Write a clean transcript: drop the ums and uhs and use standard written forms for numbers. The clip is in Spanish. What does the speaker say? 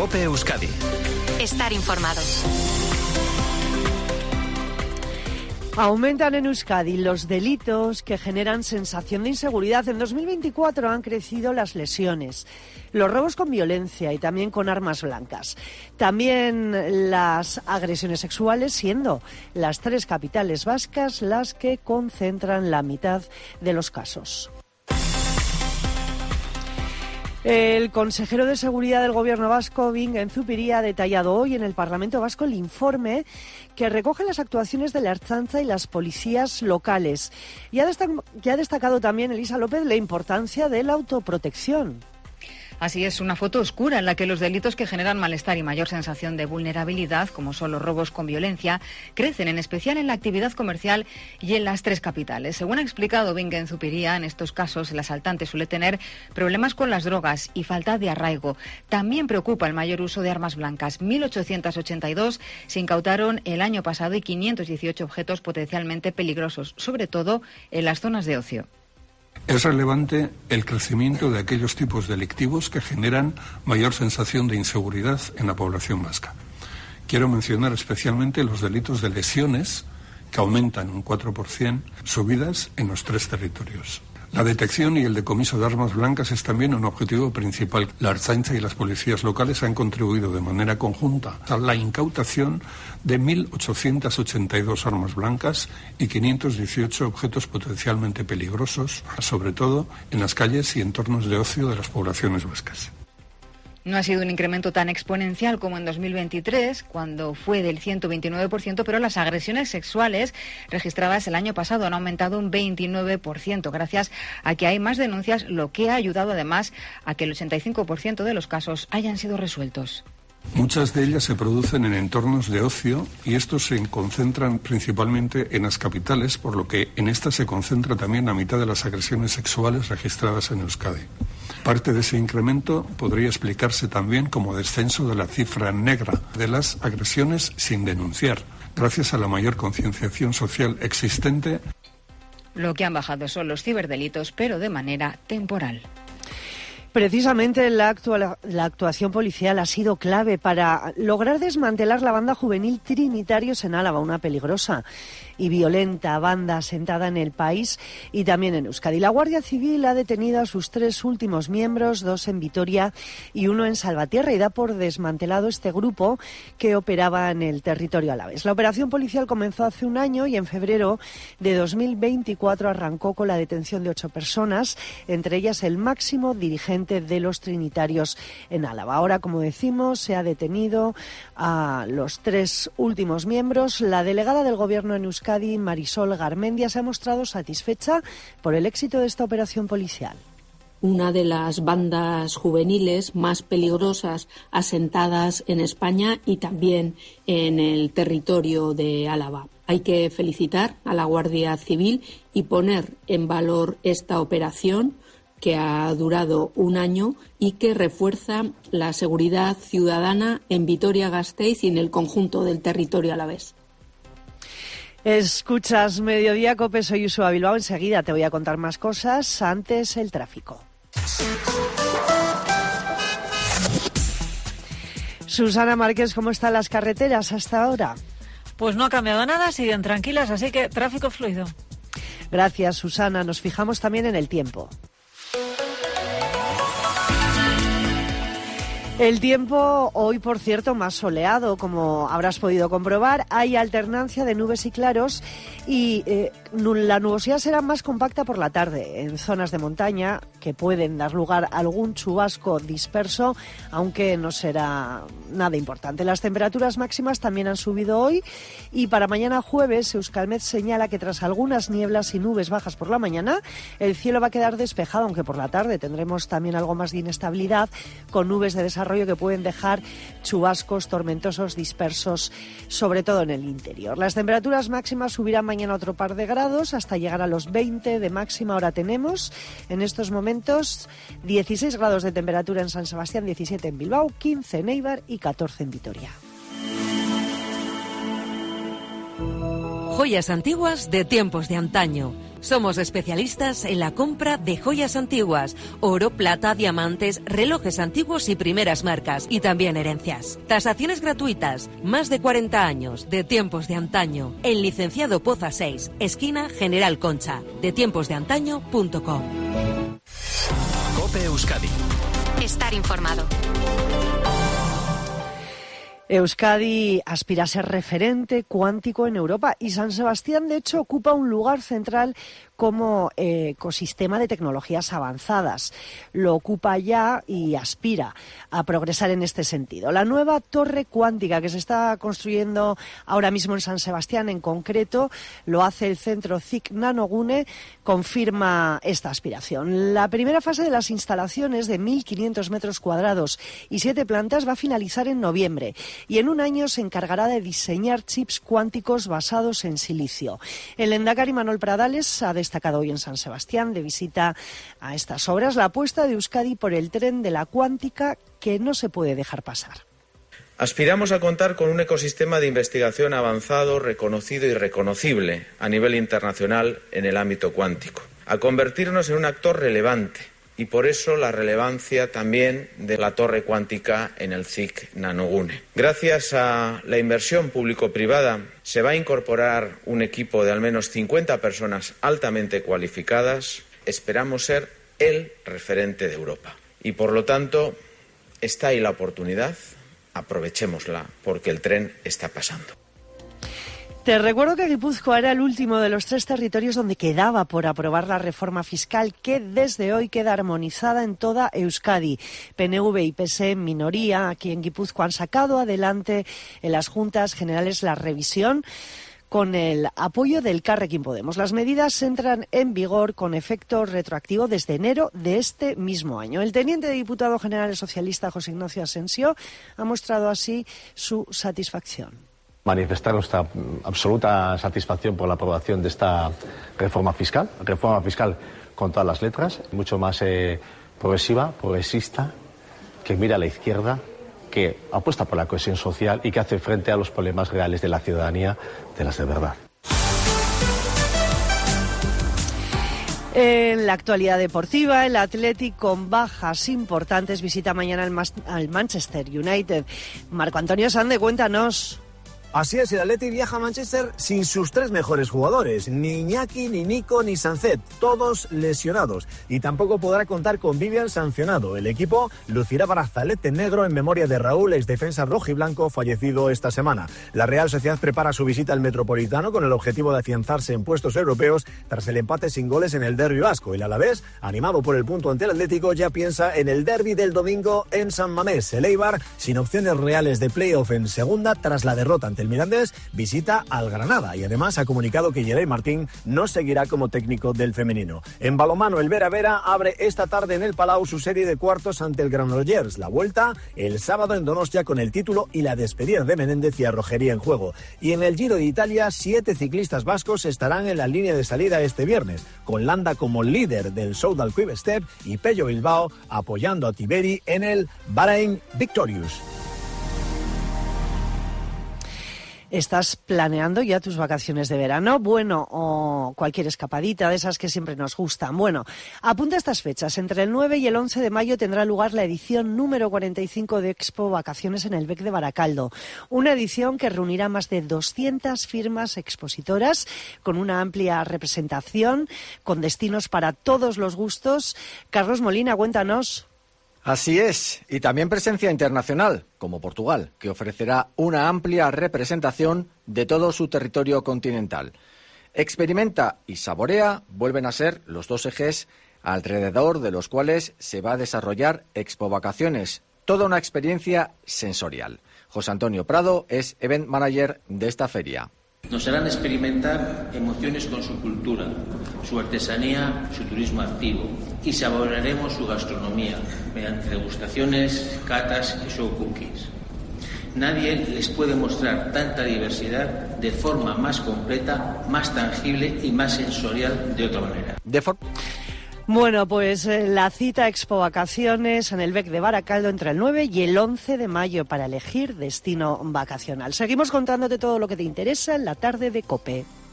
COPE Euskadi. Estar informado. Aumentan en Euskadi los delitos que generan sensación de inseguridad. En 2024 han crecido las lesiones, los robos con violencia y también con armas blancas. También las agresiones sexuales, siendo las 3 capitales vascas las que concentran la mitad de los casos. El consejero de Seguridad del Gobierno vasco, Bingen Zupiria, ha detallado hoy en el Parlamento Vasco el informe que recoge las actuaciones de la Ertzaintza y las policías locales. Y ha destacado también Elisa López la importancia de la autoprotección. Así es, una foto oscura en la que los delitos que generan malestar y mayor sensación de vulnerabilidad, como son los robos con violencia, crecen en especial en la actividad comercial y en las 3 capitales. Según ha explicado Bingen Zupiria, en estos casos el asaltante suele tener problemas con las drogas y falta de arraigo. También preocupa el mayor uso de armas blancas. 1.882 se incautaron el año pasado y 518 objetos potencialmente peligrosos, sobre todo en las zonas de ocio. Es relevante el crecimiento de aquellos tipos delictivos que generan mayor sensación de inseguridad en la población vasca. Quiero mencionar especialmente los delitos de lesiones, que aumentan un 4%, subidas en los 3 territorios. La detección y el decomiso de armas blancas es también un objetivo principal. La Ertzaintza y las policías locales han contribuido de manera conjunta a la incautación de 1.882 armas blancas y 518 objetos potencialmente peligrosos, sobre todo en las calles y entornos de ocio de las poblaciones vascas. No ha sido un incremento tan exponencial como en 2023, cuando fue del 129%, pero las agresiones sexuales registradas el año pasado han aumentado un 29%, gracias a que hay más denuncias, lo que ha ayudado además a que el 85% de los casos hayan sido resueltos. Muchas de ellas se producen en entornos de ocio y estos se concentran principalmente en las capitales, por lo que en estas se concentra también la mitad de las agresiones sexuales registradas en Euskadi. Parte de ese incremento podría explicarse también como descenso de la cifra negra de las agresiones sin denunciar, gracias a la mayor concienciación social existente. Lo que han bajado son los ciberdelitos, pero de manera temporal. Precisamente la actuación policial ha sido clave para lograr desmantelar la banda juvenil Trinitarios en Álava, una peligrosa y violenta banda asentada en el país y también en Euskadi. La Guardia Civil ha detenido a sus 3 últimos miembros, 2 en Vitoria y 1 en Salvatierra, y da por desmantelado este grupo que operaba en el territorio alavés. La operación policial comenzó hace un año y en febrero de 2024 arrancó con la detención de 8 personas, entre ellas el máximo dirigente de los Trinitarios en Álava. Ahora, como decimos, se ha detenido a los 3 últimos miembros. La delegada del Gobierno en Euskadi, Marisol Garmendia, se ha mostrado satisfecha por el éxito de esta operación policial. Una de las bandas juveniles más peligrosas asentadas en España y también en el territorio de Álava. Hay que felicitar a la Guardia Civil y poner en valor esta operación que ha durado un año y que refuerza la seguridad ciudadana en Vitoria-Gasteiz y en el conjunto del territorio alavés. Escuchas Mediodía Cope, soy Usua Bilbao. Enseguida te voy a contar más cosas. Antes, el tráfico. Susana Márquez, ¿cómo están las carreteras hasta ahora? Pues no ha cambiado nada, siguen tranquilas, así que tráfico fluido. Gracias, Susana. Nos fijamos también en el tiempo. El tiempo hoy, por cierto, más soleado, como habrás podido comprobar. Hay alternancia de nubes y claros y la nubosidad será más compacta por la tarde en zonas de montaña que pueden dar lugar a algún chubasco disperso, aunque no será nada importante. Las temperaturas máximas también han subido hoy y para mañana jueves Euskalmet señala que tras algunas nieblas y nubes bajas por la mañana, el cielo va a quedar despejado, aunque por la tarde tendremos también algo más de inestabilidad con nubes de desarrollo que pueden dejar chubascos tormentosos dispersos, sobre todo en el interior. Las temperaturas máximas subirán mañana otro par de grados hasta llegar a los 20 de máxima. Ahora tenemos en estos momentos 16 grados de temperatura en San Sebastián, 17 en Bilbao, 15 en Eibar y 14 en Vitoria. Joyas antiguas de tiempos de antaño. Somos especialistas en la compra de joyas antiguas, oro, plata, diamantes, relojes antiguos y primeras marcas, y también herencias. Tasaciones gratuitas, más de 40 años, de tiempos de antaño, en Licenciado Poza 6, esquina General Concha, detiemposdeantaño.com. COPE Euskadi. Estar informado. Euskadi aspira a ser referente cuántico en Europa y San Sebastián, de hecho, ocupa un lugar central como ecosistema de tecnologías avanzadas. Lo ocupa ya y aspira a progresar en este sentido. La nueva torre cuántica que se está construyendo ahora mismo en San Sebastián, en concreto, lo hace el centro CIC Nanogune, confirma esta aspiración. La primera fase de las instalaciones de 1.500 metros cuadrados y 7 plantas va a finalizar en noviembre y en un año se encargará de diseñar chips cuánticos basados en silicio. El lehendakari Manuel Pradales ha destacado hoy en San Sebastián, de visita a estas obras, la apuesta de Euskadi por el tren de la cuántica que no se puede dejar pasar. Aspiramos a contar con un ecosistema de investigación avanzado, reconocido y reconocible a nivel internacional en el ámbito cuántico, a convertirnos en un actor relevante y por eso la relevancia también de la torre cuántica en el CIC Nanogune. Gracias a la inversión público-privada se va a incorporar un equipo de al menos 50 personas altamente cualificadas. Esperamos ser el referente de Europa y por lo tanto está ahí la oportunidad, aprovechémosla porque el tren está pasando. Te recuerdo que Guipúzcoa era el último de los 3 territorios donde quedaba por aprobar la reforma fiscal que desde hoy queda armonizada en toda Euskadi. PNV y PSE en minoría aquí en Guipúzcoa han sacado adelante en las Juntas Generales la revisión con el apoyo del Carrequín Podemos. Las medidas entran en vigor con efecto retroactivo desde enero de este mismo año. El teniente de diputado general socialista José Ignacio Asensio ha mostrado así su satisfacción. Manifestar nuestra absoluta satisfacción por la aprobación de esta reforma fiscal con todas las letras, mucho más progresiva, progresista, que mira a la izquierda, que apuesta por la cohesión social y que hace frente a los problemas reales de la ciudadanía, de las de verdad. En la actualidad deportiva, el Athletic con bajas importantes visita mañana al Manchester United. Marco Antonio Sande, cuéntanos. Así es, el Athletic viaja a Manchester sin sus 3 mejores jugadores, ni Iñaki, ni Nico, ni Sancet, todos lesionados. Y tampoco podrá contar con Vivian sancionado. El equipo lucirá brazalete negro en memoria de Raúl, exdefensa rojiblanco, fallecido esta semana. La Real Sociedad prepara su visita al Metropolitano con el objetivo de afianzarse en puestos europeos tras el empate sin goles en el derbi vasco. El Alavés, animado por el punto ante el Atlético, ya piensa en el derbi del domingo en San Mamés. El Eibar, sin opciones reales de playoff en segunda tras la derrota ante el Mirandés, visita al Granada y además ha comunicado que Geray Martín no seguirá como técnico del femenino. En balonmano, el Vera Vera abre esta tarde en el Palau su serie de cuartos ante el Granollers. La vuelta el sábado en Donostia con el título y la despedida de Menéndez y Arrojería en juego. Y en el Giro de Italia, 7 ciclistas vascos estarán en la línea de salida este viernes, con Landa como líder del Soudal Quick Step y Pello Bilbao apoyando a Tiberi en el Bahrain Victorious. ¿Estás planeando ya tus vacaciones de verano? Bueno, o cualquier escapadita de esas que siempre nos gustan. Bueno, apunta estas fechas. Entre el 9 y el 11 de mayo tendrá lugar la edición número 45 de Expo Vacaciones en el Bec de Baracaldo. Una edición que reunirá más de 200 firmas expositoras con una amplia representación, con destinos para todos los gustos. Carlos Molina, cuéntanos. Así es, y también presencia internacional, como Portugal, que ofrecerá una amplia representación de todo su territorio continental. Experimenta y saborea vuelven a ser los 2 ejes alrededor de los cuales se va a desarrollar Expo Vacaciones, toda una experiencia sensorial. José Antonio Prado es Event Manager de esta feria. Nos harán experimentar emociones con su cultura, su artesanía, su turismo activo y saborearemos su gastronomía mediante degustaciones, catas y show cookies. Nadie les puede mostrar tanta diversidad de forma más completa, más tangible y más sensorial de otra manera. Bueno, pues la cita Expo Vacaciones en el Bec de Baracaldo entre el 9 y el 11 de mayo para elegir destino vacacional. Seguimos contándote todo lo que te interesa en la tarde de COPE.